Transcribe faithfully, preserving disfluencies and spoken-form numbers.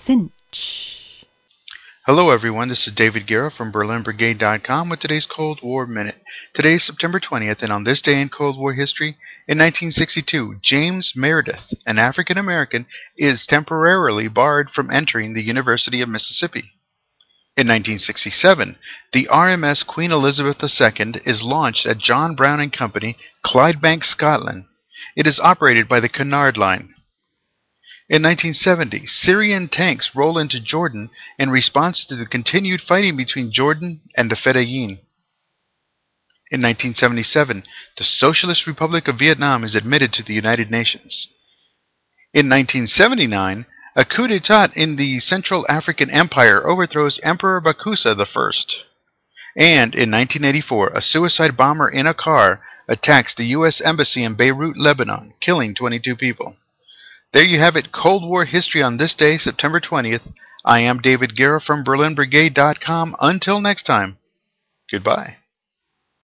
cinch. Hello everyone, this is David Guerra from Berlin Brigade dot com with today's Cold War Minute. Today is September twentieth, and on this day in Cold War history, in nineteen sixty-two, James Meredith, an African American, is temporarily barred from entering the University of Mississippi. In nineteen sixty-seven, the R M S Queen Elizabeth the Second is launched at John Brown and Company, Clydebank, Scotland. It is operated by the Cunard Line. In nineteen seventy, Syrian tanks roll into Jordan in response to the continued fighting between Jordan and the Fedayeen. In nineteen seventy-seven, the Socialist Republic of Vietnam is admitted to the United Nations. In nineteen seventy-nine, a coup d'etat in the Central African Empire overthrows Emperor Bakusa the First. And in nineteen eighty-four, a suicide bomber in a car attacks the U S Embassy in Beirut, Lebanon, killing twenty-two people. There you have it, Cold War history on this day, September twentieth. I am David Guerra from Berlin Brigade dot com. Until next time, goodbye.